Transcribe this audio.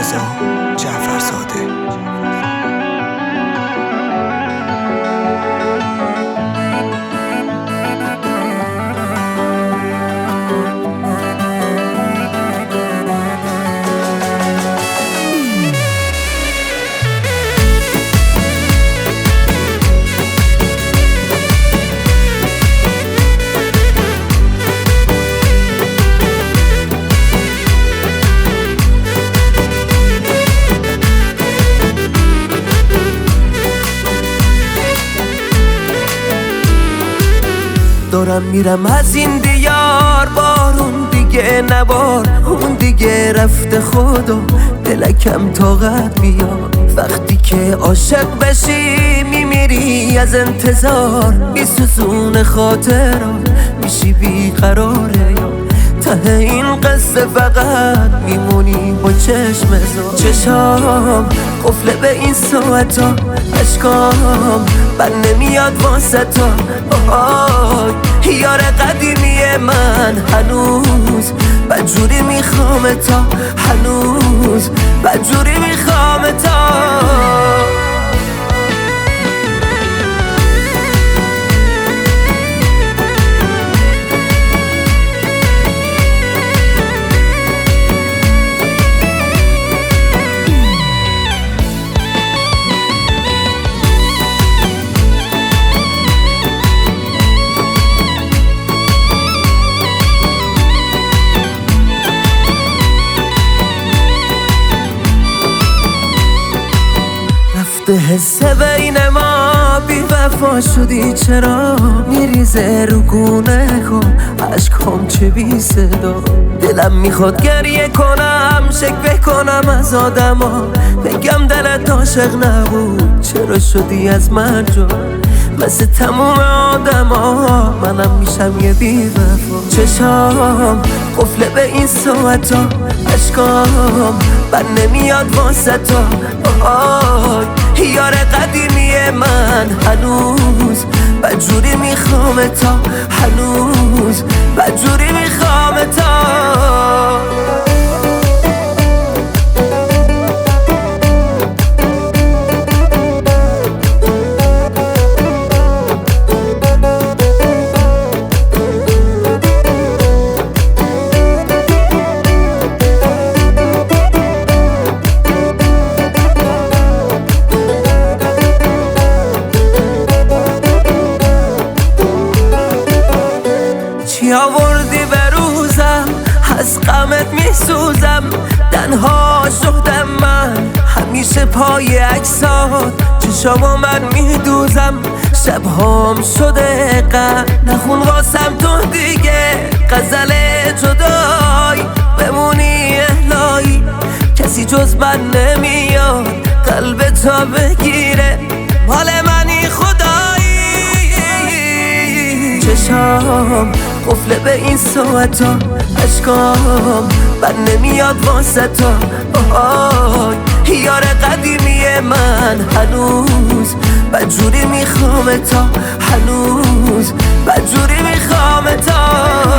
رضا جعفرزاده. دارم میرم از این دیار، بارون دیگه نبار، اون دیگه رفته خدا، دلکم طاقت بیار. وقتی که عاشق بشی میمیری از انتظار، میسوزون خاطرات میشی بیقراره یا ته این قصه فقط میمونی با چشم زار. چشام قفله به این ساعتا، اشکام بر نمیاد واسه تا. یار قدیمی من هنوز بدجوری میخوام تا، هنوز بدجوری میخوام تا. حس بین ما بی وفا شدی، چرا میریزه رو گونه کن عشقام چه بی صدا. دلم میخواد گریه کنم، شکوه کنم از آدما، بگم دلت عاشق نبود چرا شدی از من جا. مثل تموم آدما منم میشم یه بی وفا. چشام قفله به این ساعتا، اشکام بر نمیاد واسه تا. یار قدیمی من هنوز بدجوری میخوام تا، هنوز بدجوری میخوام تا. چی آوردی به روزم، از غمت میسوزم، تنها شدم من همیشه پای عکسات. چشامو من میدوزم، شبهام شده غم، نخون واسم تو دیگه غزل جدایی. بمونی الهی کسی جز من نمیاد قلب تا بگیره، مال منی خدایی. چشام قفله به این ساعتا، اشکام بر نمیاد واسه تا. یار قدیمی من هنوز بدجوری میخوام تا، هنوز بدجوری میخوام تا.